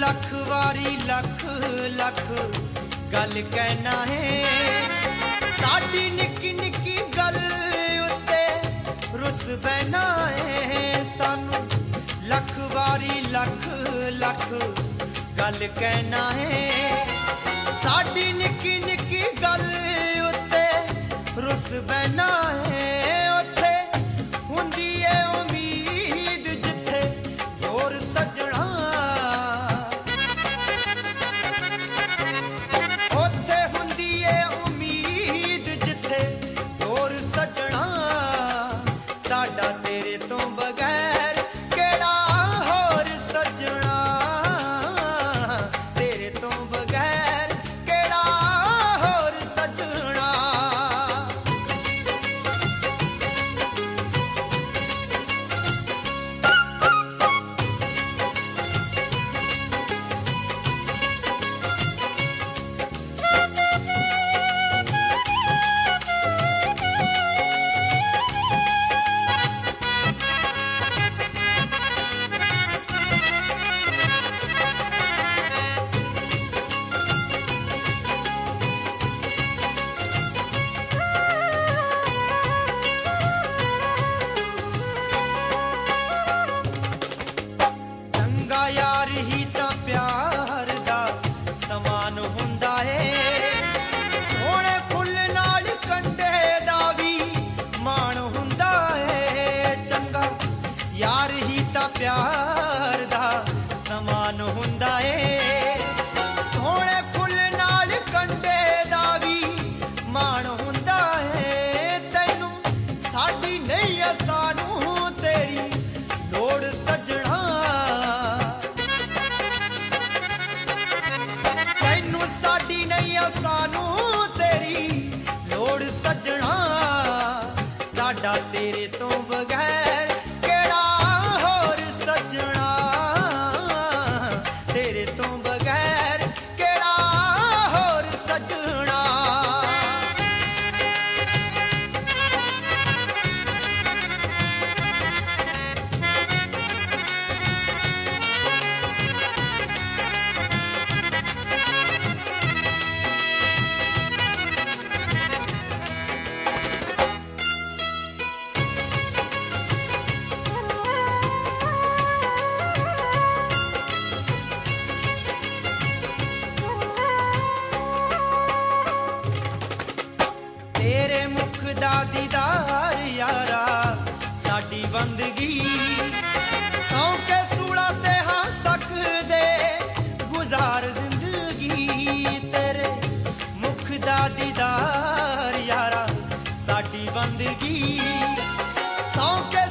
लख वारी लख लख गल कहना है साडी निक्की निक्की गल उत्ते रुस बहना है सानू लख वारी लख लख गल कहना है साडी निक्की निक्की गल उत्ते रुस बहना है उत्थे हुंदी है उम्मीद जिथे जोर सजना उत्थे हुंदी है उम्मीद जिथे जोर सजना साडा तेरे तो बगैर केड़ा होर सजना तेरे तो बगैर केड़ा होर सजना यार ही तां प्यार दा समान हुंदा है सोहणे फुੱਲ नाल कंडे दा भी मान हुंदा है चंगा यार ही तां प्यार दा समान हुंदा है सोहणे फुੱਲ नाल कंडे दा भी मान हुंदा है तैनू साडी नहीं है सानू तेरी लोड़ सजना साडी नहीं सानू तेरी लोड़ सजना साडा तेरे तो बगैर केड़ा होर सजना तेरे तो बगैर केड़ा होर सजना तेरे मुख दा दीदार यारा साडी बंदगी सौ के सूड़ा ते हाँ सकदे गुजार जिंदगी तेरे मुख दा दीदार यारा साडी बंदगी सौ के